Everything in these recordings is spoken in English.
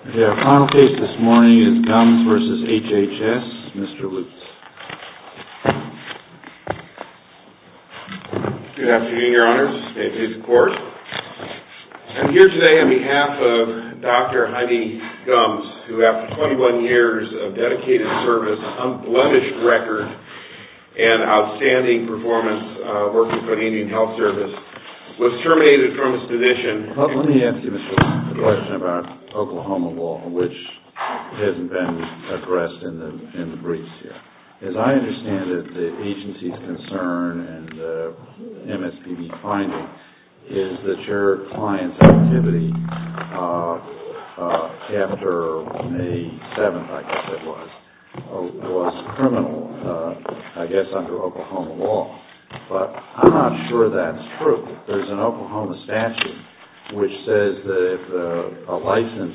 Our final case this morning is Gumbs v. HHS. Mr. Lutz. Good afternoon, Your Honors. May it please the Court. I'm here today on behalf of Dr. Jaime Gumbs, who after 21 years of dedicated service, unblemished record, and outstanding performance working for the Indian Health Service, was terminated from his position. Let me ask you, Mr. Lutz, a question about Oklahoma law, which hasn't been addressed in the briefs here. As I understand it, the agency's concern and the MSPB finding is that your client's activity after May 7th, I guess it was criminal, I guess under Oklahoma law. But I'm not sure that's true. There's an Oklahoma statute which says that if a license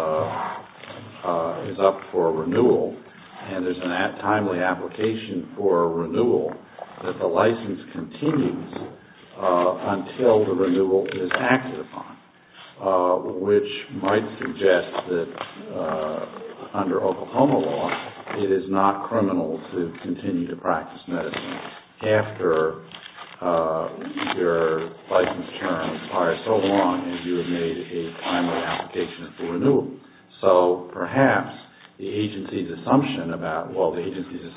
is up for renewal and there's a timely application for renewal, that the license continues until the renewal is acted upon, which might suggest that under Oklahoma law it is not criminal to continue to practice medicine after your license term expires, so long as you have made a timely application for renewal. So perhaps the agency's assumption about all 50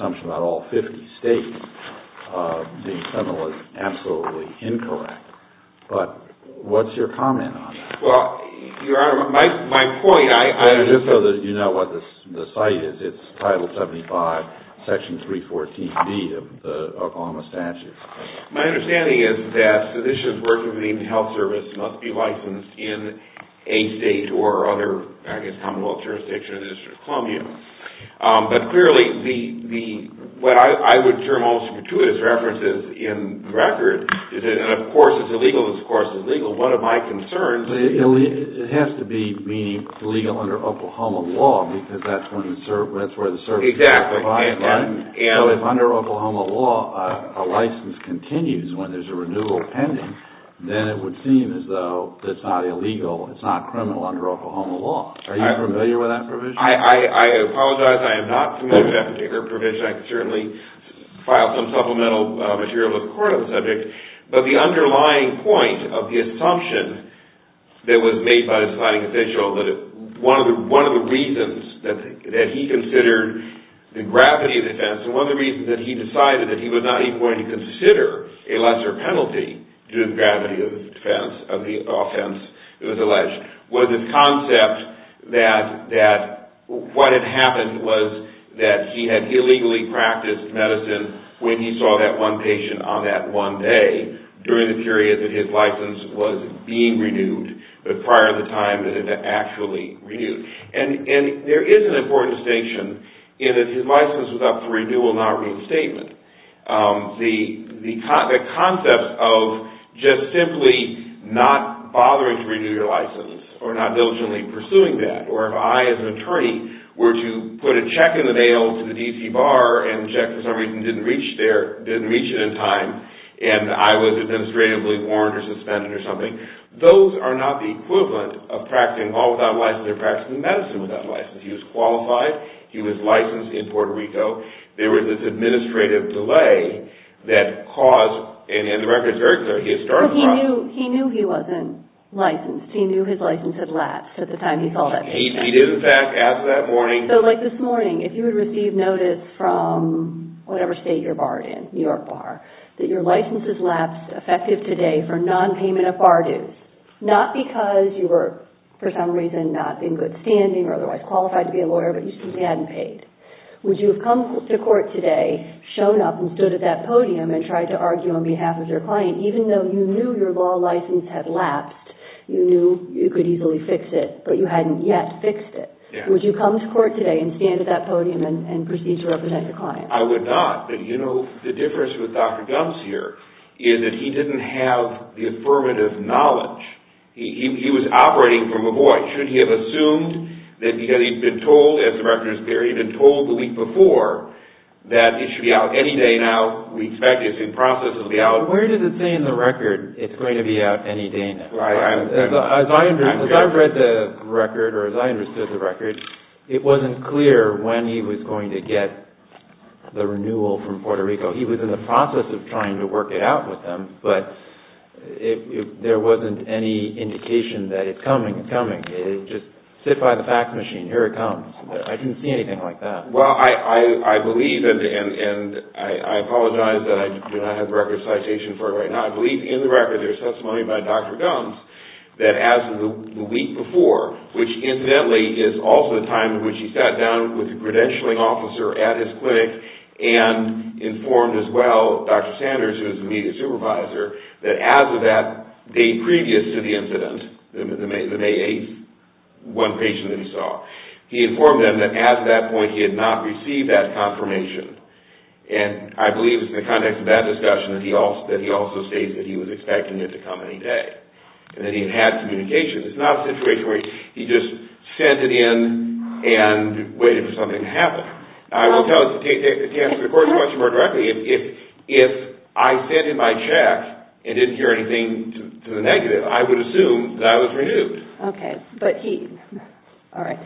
states being criminal is absolutely incorrect. But what's your comment on that? Well, Your Honor, my point, just so that you know what the site is, it's Title 75, Section 314B of the Oklahoma statute. My understanding is that physicians working for the Indian Health Service must be licensed in a state or other, I guess, Commonwealth jurisdiction of the District of Columbia. But clearly, what I would term almost gratuitous references in the record is that, and of course it's illegal, one of my concerns... It has to be illegal under Oklahoma law because that's where the service is provided, right? So if under Oklahoma law a license continues when there's a renewal pending, then it would seem as though it's not illegal, it's not criminal under Oklahoma law. Are you familiar with that provision? I apologize, I am not familiar with that particular provision. I can certainly file some supplemental material with the court on the subject. But the underlying point of the assumption that was made by the deciding official that one of the reasons that he considered the gravity of the offense, and one of the reasons that he decided that he was not even going to consider a lesser penalty due to the gravity of the offense that was alleged, was this concept that what had happened was that he had illegally practiced medicine when he saw that one patient on that one day during the period that his license was being renewed, but prior to the time that it actually renewed. And there is an important distinction in that his license was up for renewal, not reinstatement. The concept of just simply not bothering to renew your license or not diligently pursuing that, or if I as an attorney were to put a check in the mail to the D.C. bar and the check for some reason didn't reach it in time, and I was administratively warned or suspended or something, those are not the equivalent of practicing law without a license or practicing medicine without a license. He was qualified, he was licensed in Puerto Rico. There was this administrative delay that caused, and the record is very clear, he had started the process. He knew he wasn't licensed. He knew his license had lapsed at the time he saw that patient. He did, in fact, after that morning. So like this morning, if you had received notice from whatever state you're barred in, New York bar, that your license is lapsed effective today for non-payment of bar dues, not because you were, for some reason, not in good standing or otherwise qualified to be a lawyer, but you simply hadn't paid, would you have come to court today, shown up and stood at that podium and tried to argue on behalf of your client, even though you knew your law license had lapsed, you knew you could easily fix it, but you hadn't yet fixed it? Yeah. Would you come to court today and stand at that podium and proceed to represent your client? I would not, but you know, the difference with Dr. Gumbs here is that he didn't have the affirmative knowledge. He was operating from a void. Should he have assumed that because he'd been told, as the record is clear, he'd been told the week before that it should be out any day now. We expect it's in process. It'll be out. Where does it say in the record it's going to be out any day now? As I read the record, or as I understood the record, it wasn't clear when he was going to get the renewal from Puerto Rico. He was in the process of trying to work it out with them, but there wasn't any indication that it's coming. It just sit by the fax machine. Here it comes. I didn't see anything like that. Well, I believe, and I apologize that I do not have the record citation for it right now. I believe in the record there's testimony by Dr. Gumbs that as of the week before, which incidentally is also the time in which he sat down with the credentialing officer at his clinic and informed as well Dr. Sanders, who is the immediate supervisor, that as of that day previous to the incident, the May 8th, one patient that he saw, he informed them that as of that point he had not received that confirmation. And I believe it's in the context of that discussion that he also states that he was expecting it to come any day, and that he had communication. It's not a situation where he just sent it in and waited for something to happen. Now, I will tell you, to answer the court's question more directly, if I sent in my check and didn't hear anything to the negative, I would assume that I was renewed. Okay, but all right.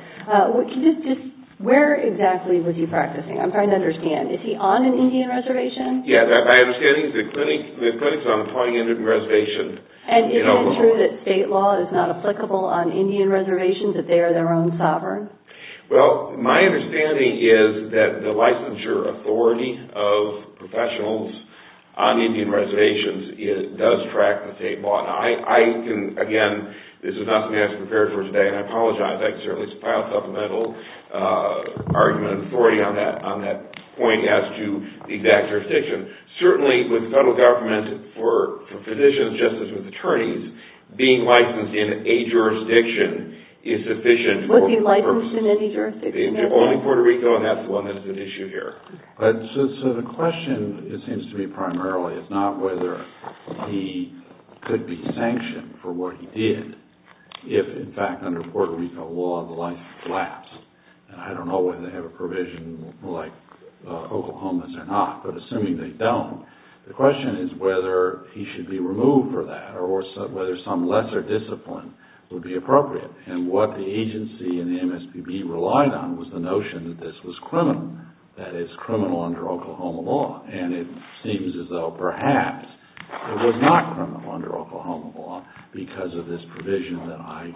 Where exactly was he practicing? I'm trying to understand. Is he on an Indian reservation? Yeah, my understanding is the clinic's on the Pawnee Indian Reservation. And is it true that state law is not applicable on Indian reservations, that they are their own sovereign? Well, my understanding is that the licensure authority of professionals on Indian reservations does track the state law. Now, I can, again, this is not something I was prepared for today, and I apologize. I can certainly file supplemental argument of authority on that point as to the exact jurisdiction. Certainly, with the federal government, for physicians just as with attorneys, being licensed in a jurisdiction is sufficient. Was he licensed in any jurisdiction? Only Puerto Rico, and that's the one that is at issue here. But so the question, it seems to me primarily, is not whether he could be sanctioned for what he did, if in fact under Puerto Rico law the license lapsed. And I don't know whether they have a provision like Oklahoma's or not, but assuming they don't, the question is whether he should be removed for that, or whether some lesser discipline would be appropriate. And what the agency and the MSPB relied on was the notion that this was criminal, that is, criminal under Oklahoma law. And it seems as though perhaps it was not criminal under Oklahoma law because of this provision that I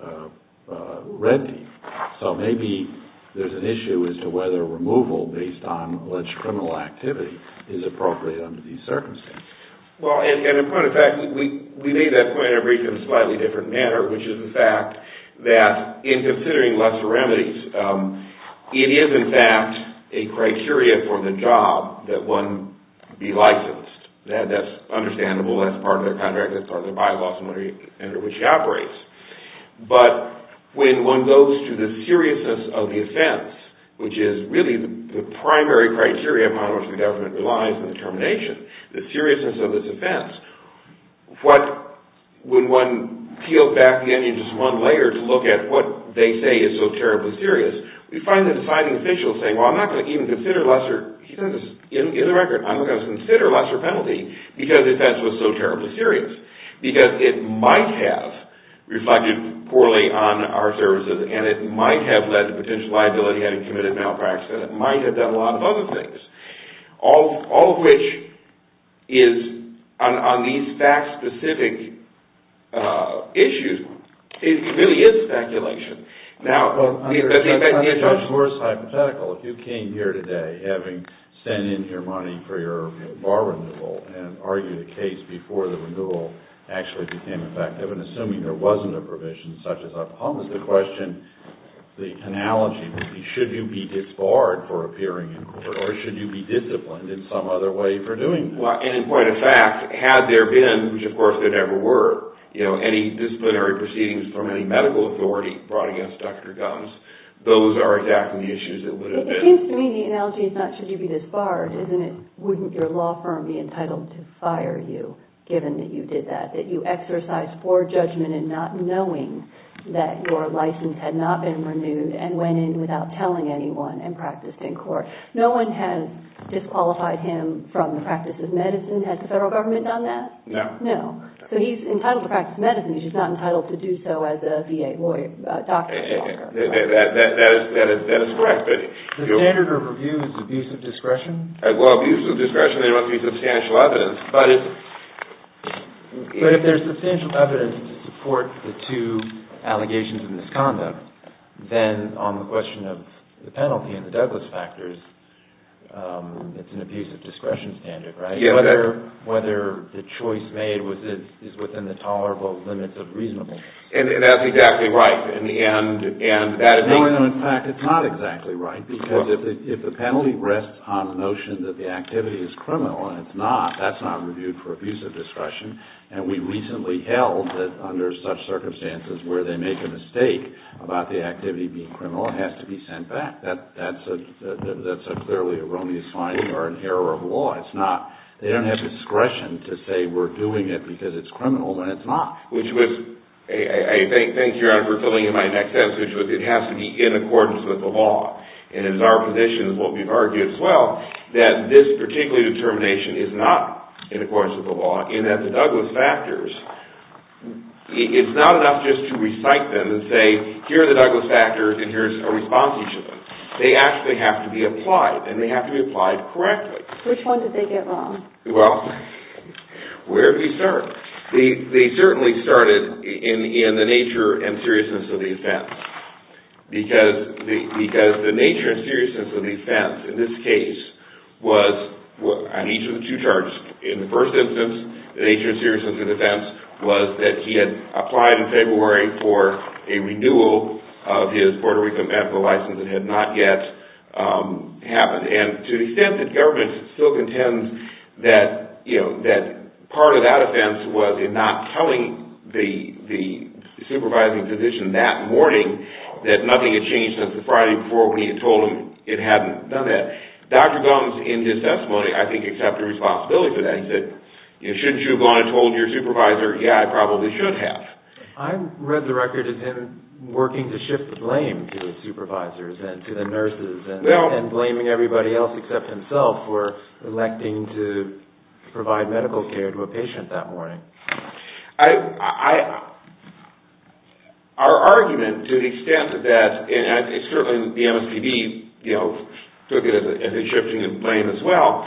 read to you. So maybe there's an issue as to whether removal based on alleged criminal activity is appropriate under these circumstances. Well, and in point of fact, we made that point in a brief in a slightly different manner, which is the fact that in considering lesser remedies, it is in fact a criteria for the job that one be licensed. That's understandable. That's part of their contract. That's part of their bylaws under which he operates. But when one goes to the seriousness of the offense, which is really the primary criteria upon which the government relies in the termination, the seriousness of this offense, when one peels back the onion just one layer to look at what they say is so terribly serious, we find the deciding official saying, well, I'm not going to even consider lesser, he says this in the record, I'm not going to consider lesser penalty because the offense was so terribly serious. Because it might have reflected poorly on our services, and it might have led to potential liability had he committed malpractice, and it might have done a lot of other things. All of which is, on these fact-specific issues, it really is speculation. Now, under Judge Moore's hypothetical, if you came here today having sent in your money for your bar renewal and argued a case before the renewal actually became effective, and assuming there wasn't a provision such as Oklahoma's, the question, the analogy would be, should you be disbarred for appearing in court, or should you be disciplined in some other way for doing that? Well, and in point of fact, had there been, which of course there never were, any disciplinary proceedings from any medical authority brought against Dr. Gumbs, those are exactly the issues that would have been. It seems to me the analogy is not should you be disbarred, isn't it? Wouldn't your law firm be entitled to fire you, given that you did that you exercised poor judgment in not knowing that your license had not been renewed and went in without telling anyone and practiced in court. No one has disqualified him from the practice of medicine. Has the federal government done that? No. No. So he's entitled to practice medicine. He's just not entitled to do so as a VA lawyer, doctor. That is correct. But the standard of review is abuse of discretion? Well, abuse of discretion, there must be substantial evidence. But if there's substantial evidence to support the two allegations of misconduct, then on the question of the penalty and the Douglas factors, it's an abuse of discretion standard, right? Yes, whether the choice made is within the tolerable limits of reasonableness. And that's exactly right. And that is... No, in fact, it's not exactly right, because if the penalty rests on the notion that the activity is criminal, and it's not, that's not reviewed for abuse of discretion. And we recently held that under such circumstances where they make a mistake about the activity being criminal, it has to be sent back. That's a clearly erroneous finding or an error of law. It's not. They don't have discretion to say we're doing it because it's criminal when it's not. Which was, I thank you, Your Honor, for filling in my next sentence, which was it has to be in accordance with the law. And it is our position, what we've argued as well, that this particular determination is not in accordance with the law, in that the Douglas factors, it's not enough just to recite them and say, here are the Douglas factors and here's a response to each of them. They actually have to be applied, and they have to be applied correctly. Which one did they get wrong? Well, where did we start? They certainly started in the nature and seriousness of the offense. Because the nature and seriousness of the offense in this case was, on each of the two charges, in the first instance, the nature and seriousness of the offense was that he had applied in February for a renewal of his Puerto Rico medical license that had not yet happened. And to the extent that government still contends that, that part of that offense was in not telling the supervising physician that morning that nothing had changed since the Friday before when he had told him it hadn't done that. Dr. Gumbs, in his testimony, I think accepted responsibility for that. He said, shouldn't you have gone and told your supervisor? Yeah, I probably should have. I read the record as him working to shift the blame to his supervisors and to the nurses and blaming everybody else except himself for electing to provide medical care to a patient that morning. Our argument, to the extent that, and certainly the MSPB, took it as a shifting of blame as well.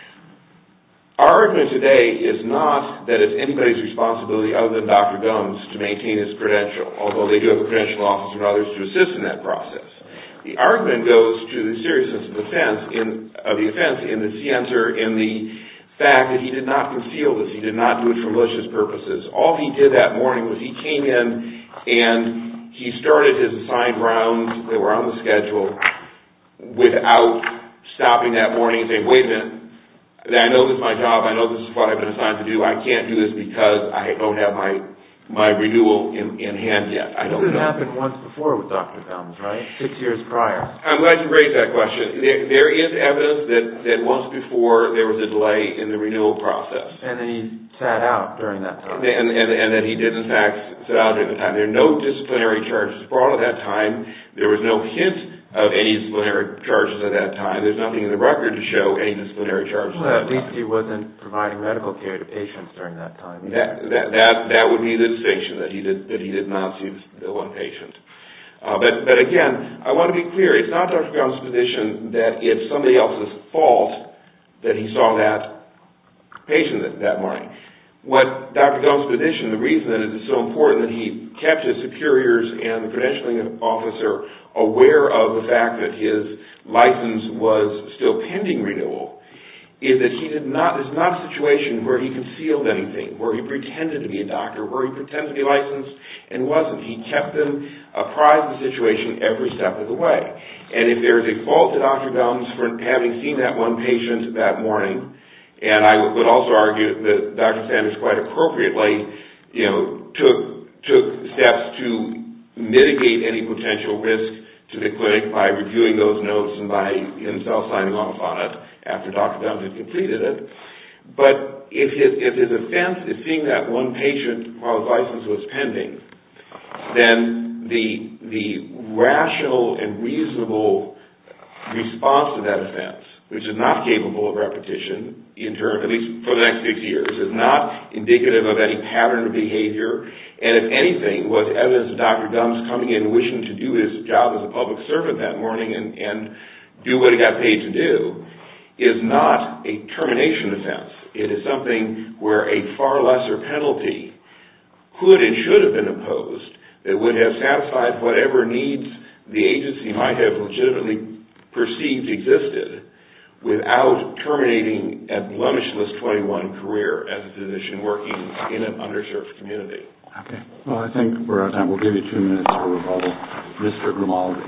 Our argument today is not that it's anybody's responsibility other than Dr. Gumbs to maintain his credential, although they do have a credential officer and others to assist in that process. The argument goes to the seriousness of the offense in the scienter, in the fact that he did not conceal this. He did not do it for malicious purposes. All he did that morning was he came in and he started his assigned rounds that were on the schedule without stopping that morning and saying, wait a minute, I know this is my job, I know this is what I've been assigned to do, I can't do this because I don't have my renewal in hand yet. I don't know. This happened once before with Dr. Gumbs, right? 6 years prior. I'm glad you raised that question. There is evidence that once before there was a delay in the renewal process. And then he sat out during that time. And that he did, in fact, sit out during the time. There are no disciplinary charges brought at that time. There was no hint of any disciplinary charges at that time. There's nothing in the record to show any disciplinary charges. Well, at least he wasn't providing medical care to patients during that time. That would be the distinction, that he did not see the one patient. But again, I want to be clear. It's not Dr. Gumbs' position that it's somebody else's fault that he saw that patient that morning. What Dr. Gumbs' position, the reason that it is so important that he kept his superiors and the credentialing officer aware of the fact that his license was still pending renewal, is that this is not a situation where he concealed anything, where he pretended to be a doctor, where he pretended to be licensed and wasn't. He kept them apprised of the situation every step of the way. And if there is a fault to Dr. Gumbs for having seen that one patient that morning, and I would also argue that Dr. Sanders quite appropriately, took steps to mitigate any potential risk to the clinic by reviewing those notes and by himself signing off on it after Dr. Gumbs had completed it. But if his offense is seeing that one patient while his license was pending, then the rational and reasonable response to that offense, which is not capable of repetition, at least for the next 6 years, is not indicative of any pattern of behavior, and if anything, was evidence of Dr. Gumbs coming in wishing to do his job as a public servant that morning and do what he got paid to do, is not a termination offense. It is something where a far lesser penalty could and should have been imposed that would have satisfied whatever needs the agency might have legitimately perceived existed without terminating a blemishless 21 career as a physician working in an underserved community. Okay. Well, I think we're out of time. We'll give you 2 minutes for rebuttal. Mr. Grimaldi.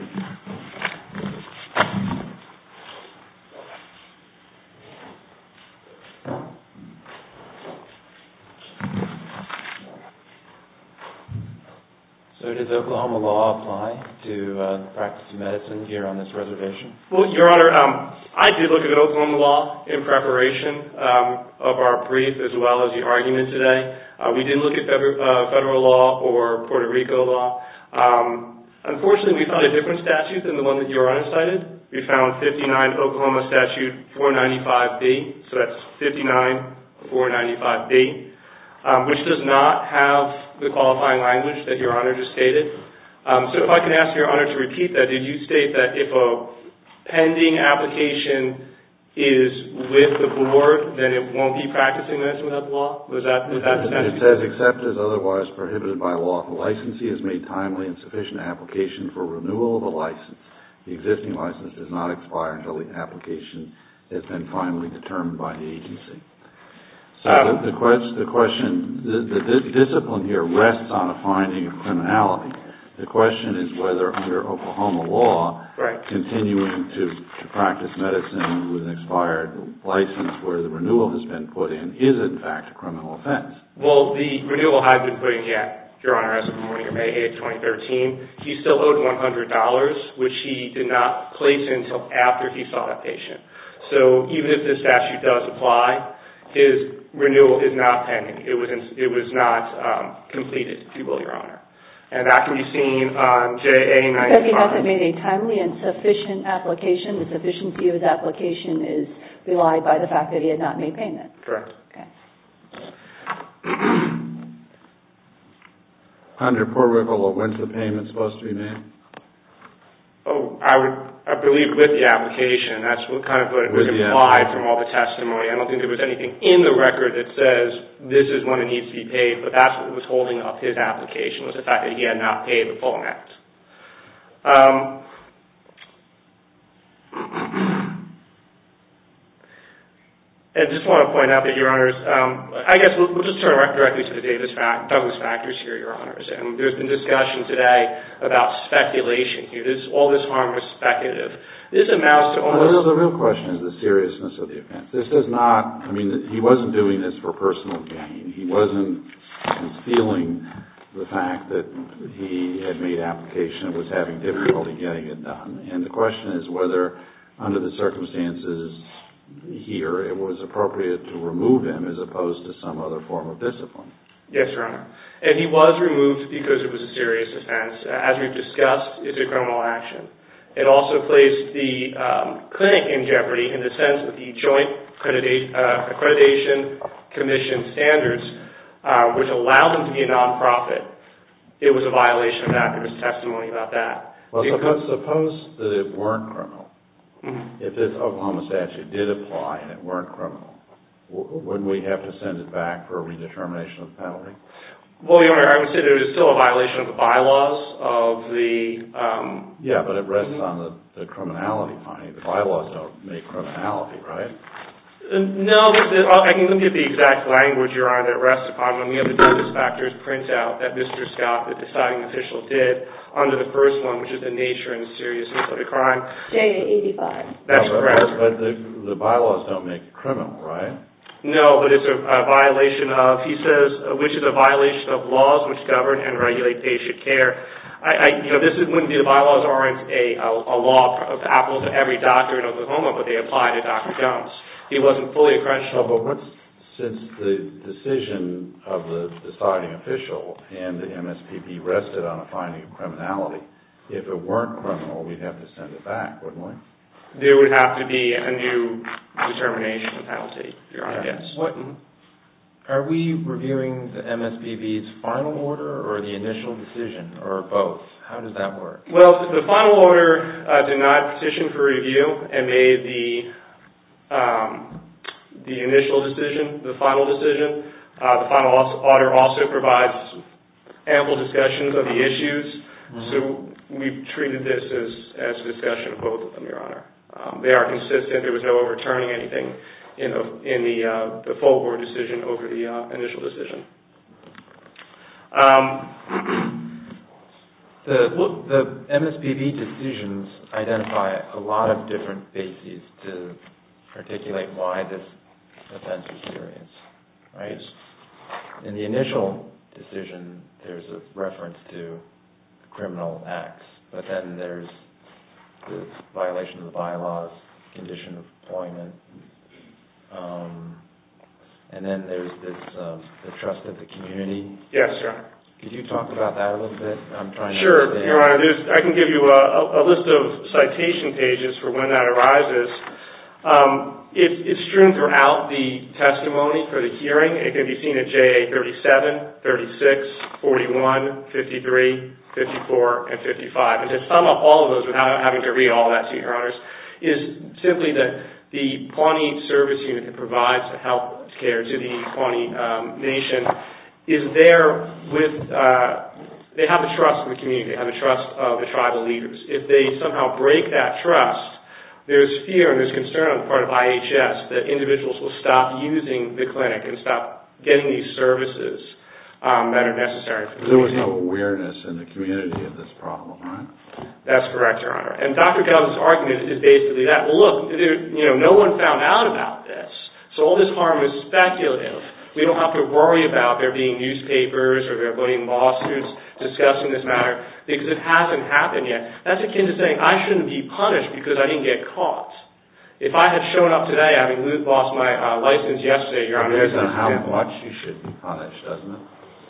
So does Oklahoma law apply to the practice of medicine here on this reservation? Well, Your Honor, I did look at Oklahoma law in preparation of our brief as well as the argument today. We didn't look at federal law or Puerto Rico law. Unfortunately, we found a different statute than the one that Your Honor cited. We found 59 Oklahoma statute 495B, so that's 59 495B, which does not have the qualifying language that Your Honor just stated. So if I can ask Your Honor to repeat that, did you state that if a pending application is with the board, then it won't be practicing medicine without the law? Was that the statute? It says, except as otherwise prohibited by law, if a licensee has made timely and sufficient application for renewal of a license, the existing license does not expire until the application has been finally determined by the agency. So the question, the discipline here rests on a finding of criminality. The question is whether under Oklahoma law, continuing to practice medicine with an expired license where the renewal has been put in is in fact a criminal offense. Well, the renewal has been put in yet, Your Honor, as of the morning of May 8, 2013. He still owed $100, which he did not place until after he saw that patient. So even if this statute does apply, his renewal is not pending. It was not completed, if you will, Your Honor. And that can be seen on JA 95. Because he hasn't made a timely and sufficient application, the sufficiency of his application is belied by the fact that he had not made payment. Correct. Okay. Under Puerto Rico law, when's the payment supposed to be made? Oh, I believe with the application. That's what was implied from all the testimony. I don't think there was anything in the record that says this is when it needs to be paid, but that's what was holding up his application, was the fact that he had not paid the full amount. I just want to point out that, Your Honors, I guess we'll just turn directly to the Douglas factors here, Your Honors. And there's been discussion today about speculation here. All this harm was speculative. This amounts to almost... Well, the real question is the seriousness of the offense. This does not, he wasn't doing this for personal gain. He wasn't concealing the fact that he had made application and was having difficulty getting it done. And the question is whether, under the circumstances here, it was appropriate to remove him as opposed to some other form of discipline. Yes, Your Honor. And he was removed because it was a serious offense. As we've discussed, it's a criminal action. It also placed the clinic in jeopardy in the sense that the Joint Accreditation Commission standards, which allowed them to be a nonprofit, it was a violation of that. There was testimony about that. Well, suppose that it weren't criminal. If this Oklahoma statute did apply and it weren't criminal, wouldn't we have to send it back for a redetermination of the penalty? Well, Your Honor, I would say there is still a violation of the bylaws of the... Yeah, but it rests on the criminality finding. The bylaws don't make criminality, right? No, I can look at the exact language, Your Honor, that rests upon when we have the Douglas factors printout that Mr. Scott, the deciding official, did under the first one, which is the nature and seriousness of the crime. JA 85. That's correct. But the bylaws don't make it criminal, right? No, but it's a violation of, he says, which is a violation of laws which govern and regulate patient care. The bylaws aren't a law applicable to every doctor in Oklahoma, but they apply to Dr. Jones. He wasn't fully accredited. But what's since the decision of the deciding official and the MSPB rested on a finding of criminality, if it weren't criminal, we'd have to send it back, wouldn't we? There would have to be a new determination of penalty, Your Honor, yes. Are we reviewing the MSPB's final order or the initial decision, or both? How does that work? Well, the final order denied petition for review and made the initial decision, the final decision. The final order also provides ample discussions of the issues, so we've treated this as a discussion of both of them, Your Honor. They are consistent. There was no overturning anything in the full board decision over the initial decision. The MSPB decisions identify a lot of different bases to articulate why this offense is serious, right? In the initial decision, there's a reference to criminal acts, but then there's the violation of the bylaws, condition of employment, and then there's this the trust of the community. Yes, sir. Could you talk about that a little bit? I'm trying to Sure, understand. Your Honor. I can give you a list of citation pages for when that arises. It's strewn throughout the testimony for the hearing. It can be seen at JA 37, 36, 41, 53, 54, and 55. And to sum up all of those without having to read all that to you, Your Honors, is simply that the Pawnee Service Unit that provides health care to the Pawnee Nation is there with, they have the trust of the community, they have the trust of the tribal leaders. If they somehow break that trust, there's fear and there's concern on the part of IHS that individuals will stop using the clinic and stop getting these services that are necessary for the There was no awareness in the community of this problem, right? That's correct, Your Honor. And Dr. Gums' argument is basically that. Well, look, no one found out about this, so all this harm is speculative. We don't have to worry about there being newspapers or there being lawsuits discussing this matter because it hasn't happened yet. That's akin to saying I shouldn't be punished because I didn't get caught. If I had shown up today having lost my license yesterday, Your Honor... It depends on how much you should be punished, doesn't it?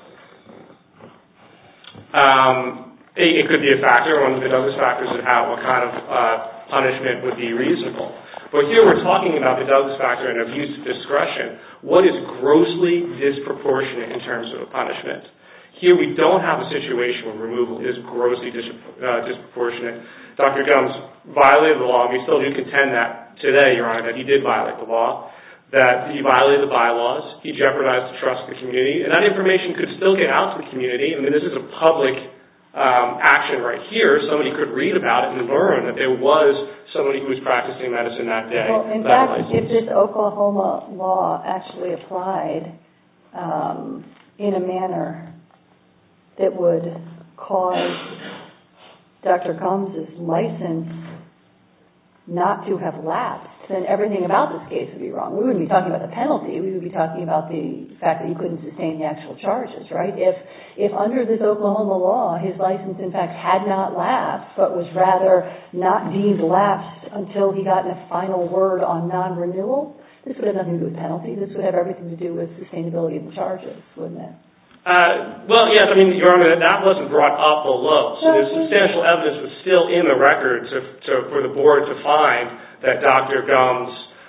It could be a factor, one of the Douglas factors of what kind of punishment would be reasonable. But here we're talking about the Douglas factor and abuse of discretion. What is grossly disproportionate in terms of a punishment? Here we don't have a situation where removal is grossly disproportionate. Dr. Gums violated the law, and we still do contend that today, Your Honor, that he did violate the law, that he violated the bylaws, he jeopardized the trust of the community, and that information could still get out to the community. I mean, this is a public action right here. Somebody could read about it and learn that there was somebody who was practicing medicine that day. Well, in fact, if this Oklahoma law actually applied in a manner that would cause Dr. Gums' license not to have lapsed, then everything about this case would be wrong. We wouldn't be talking about the penalty. We would be talking about the fact that he couldn't sustain the actual charges, right? If under this Oklahoma law his license, in fact, had not lapsed, but was rather not deemed lapsed until he got a final word on non-renewal, this would have nothing to do with penalty. This would have everything to do with sustainability of the charges, wouldn't it? Well, yes, I mean, Your Honor, that wasn't brought up below. So there's substantial evidence was still in the record for the board to find that Dr. Gums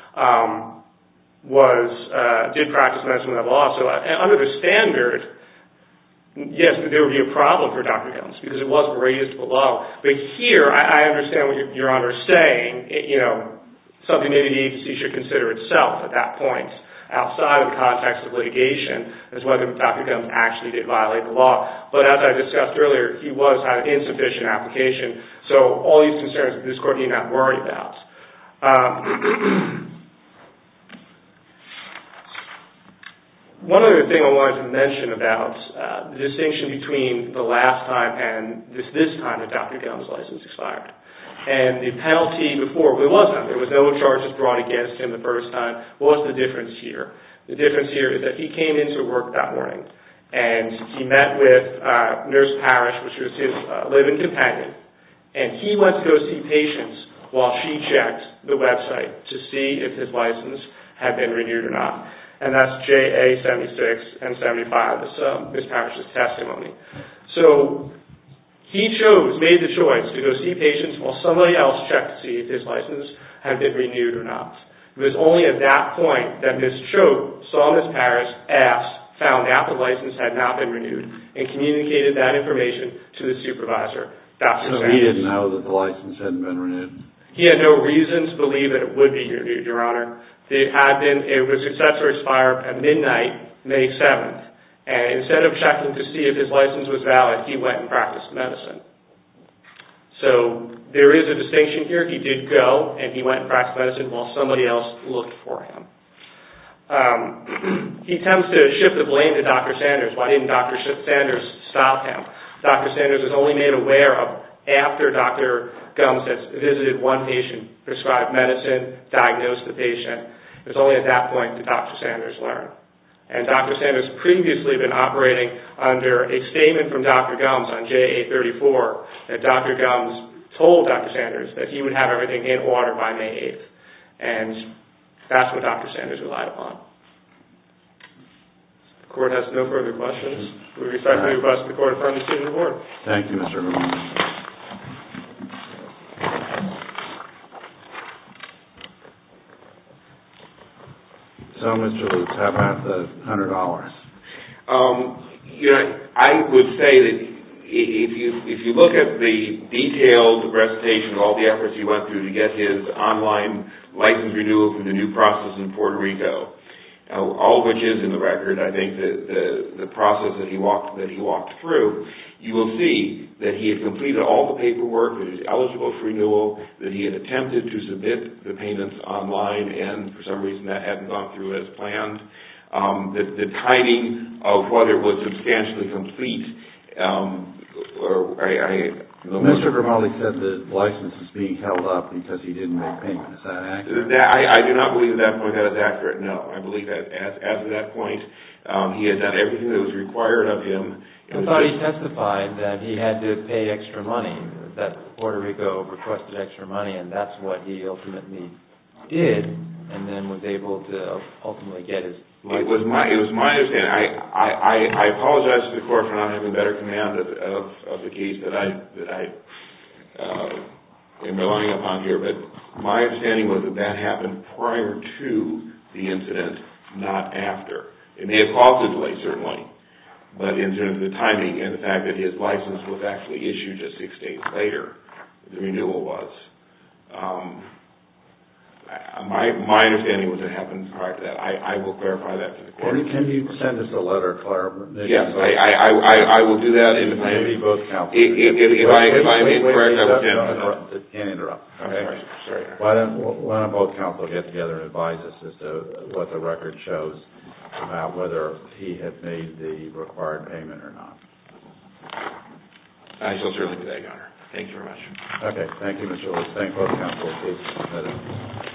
did practice medicine without law. So under the standard, yes, there would be a problem for Dr. Gums because it wasn't raised below. But here, I understand what Your Honor is saying. Something maybe the agency should consider itself at that point, outside of the context of litigation, as whether Dr. Gums actually did violate the law. But as I discussed earlier, he had an insufficient application. So all these concerns this Court need not worry about. One other thing I wanted to mention about the distinction between the last time and this time that Dr. Gums' license expired. And the penalty before, there was no charges brought against him the first time. What was the difference here? The difference here is that he came into work that morning and he met with Nurse Parrish, which was his live-in companion, and he went to go see patients while she checked the website to see if his license had been renewed or not. and that's JA 76 and 75, Ms. Parrish's testimony. So he made the choice to go see patients while somebody else checked to see if his license had been renewed or not. It was only at that point that Ms. Choate saw Ms. Parrish, asked, found out the license had not been renewed, and communicated that information to the supervisor, Dr. Sanders. So he didn't know that the license hadn't been renewed? He had no reason to believe that it would be renewed, Your Honor. It was set to expire at midnight, May 7th, and instead of checking to see if his license was valid, he went and practiced medicine. So there is a distinction here. He did go, and he went and practiced medicine while somebody else looked for him. He attempts to shift the blame to Dr. Sanders. Why didn't Dr. Sanders stop him? Dr. Sanders was only made aware of after Dr. Gumbs has visited one patient, prescribed medicine, diagnosed the patient. It was only at that point that Dr. Sanders learned. And Dr. Sanders previously been operating under a statement from Dr. Gumbs on JA 34 that Dr. Gumbs told Dr. Sanders that he would have everything in order by May 8th. And that's what Dr. Sanders relied upon. The Court has no further questions. We respectfully request the Court affirm the decision of the Board. Thank you, Mr. Romano. So, Mr. Lutz, how about the $100? I would say that if you look at the detailed recitation of all the efforts he went through to get his online license renewal through the new process in Puerto Rico, all of which is in the record, I think the process that he walked through, you will see that he had completed all the paperwork, that he was eligible for renewal, that he had attempted to submit the payments online, and for some reason that hadn't gone through as planned. The timing of whether it was substantially complete, Mr. Grimaldi said the license is being held up because he didn't make payment. Is that accurate? I do not believe at that point that is accurate, no. I believe that as of that point, he had done everything that was required of him. I thought he testified that he had to pay extra money, that Puerto Rico requested extra money, and that's what he ultimately did, and then was able to ultimately get his license. It was my understanding. I apologize to the Court for not having better command of the case that I am relying upon here, but my understanding was that happened prior to the incident, not after. It may have caused a delay, certainly, but in terms of the timing and the fact that his license was actually issued just 6 days later, the renewal was. My understanding was it happened prior to that. I will clarify that to the Court. Can you send us a letter, Clark? Yes, I will do that. Maybe both counsels. If I'm incorrect, I will send it. Can't interrupt. Okay. Sorry. Why don't both counsels get together and advise us as to what the record shows about whether he had made the required payment or not? I shall certainly do that, Your Honor. Thank you very much. Okay. Thank you, Mr. Lewis. Thank both counsels.